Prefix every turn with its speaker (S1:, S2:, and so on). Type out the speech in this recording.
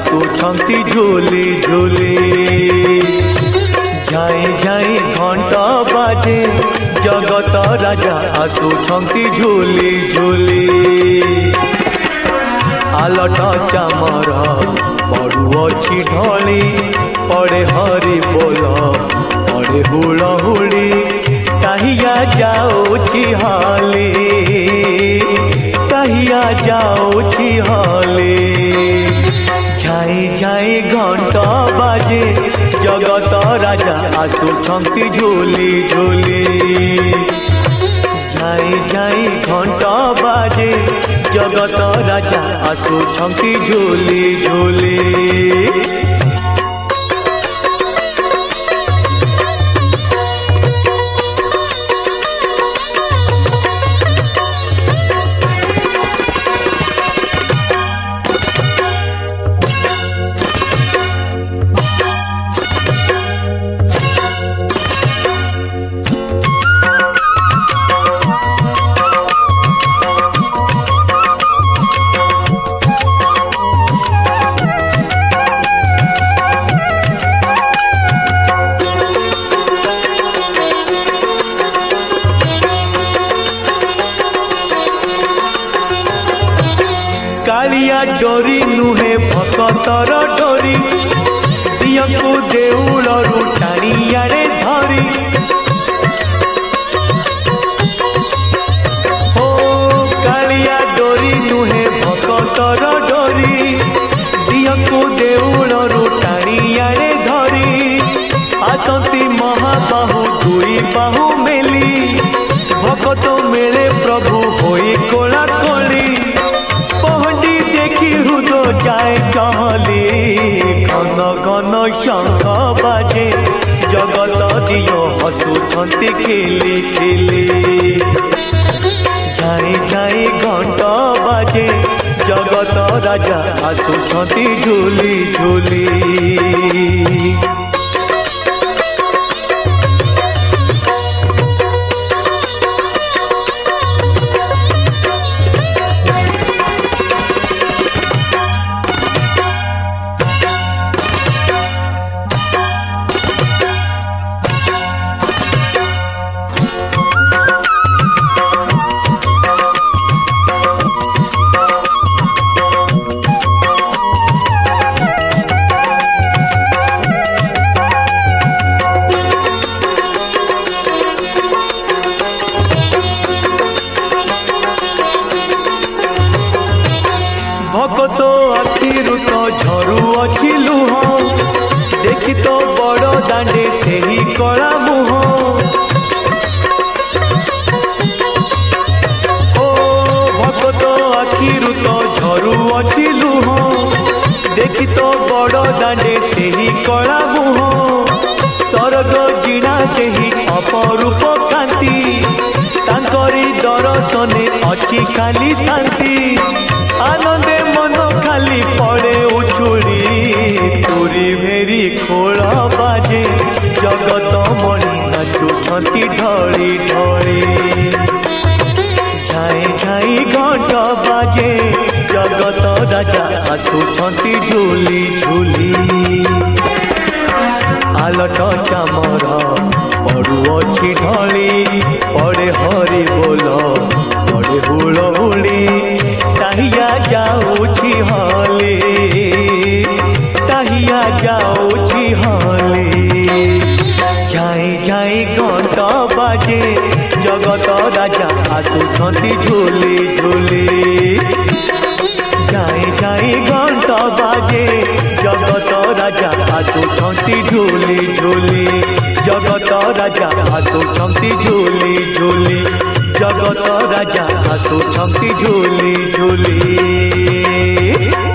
S1: आसुछंती झूली झूली झाई झाई घंट बाजे जगत राजा आसुछंती झूली झूली आलट चामर पड़ुअछि ढली पड़े हरि बोल पड़े हुड़हुड़ी कहिया जाऊछि हली कहिया जाऊछि हली झाई झाई घंट बाजे जगत राजा आसुछंती झूली झूली झाई झाई घंट बाजे जगत राजा आसुछंती झूली झूली कालिया डोरी नुहे भकतर डोरी दियकु देउलरु टाणियारे धरी हो कालिया डोरी नुहे भकतर डोरी दियकु देउलरु टाणियारे धरी आसंती महाबाहु दुई बाहु मेली भकत मेले प्रभु होई कोला कोली पहंडी देखी हृदय जाए चहली घन घन शंख बाजे जगत दियो हसुछंती खिली खिली झाई झाई घंट बाजे जगत राजा हसुछंती झूली झूली भगत आखिरु तो झरू अछि लुह देखी तो बड़ दांडे सेही कला मुह ओ भगत आखिरु तो झरू अछि लुह देखी तो बड़ दांडे सेही कला मुह सरग जिणा सेही अपरूप कांति तांकरी दर्शने अछि खाली शांति आनंदे मन खाली पड़े उछुड़ी तुरी भेरी खोल बाजे जगत मणि नाचुछंती ढली ढली झाई झाई घंट बाजे जगत राजा आसुछंती झूली झूली आलट चामर पड़ुअछि ढली पड़े हरि बोल पड़े हुड़हुड़ी कहिया जाऊछि हली कहिया जाऊछि हली झाई झाई घंट बाजे जगत राजा आसुछंती झूली झूली झाई झाई घंट बाजे जगत राजा आसुछंती झूली झूली जगत राजा आसुछंती झूली झूली जगत राजा आसुछंती झूली झूली।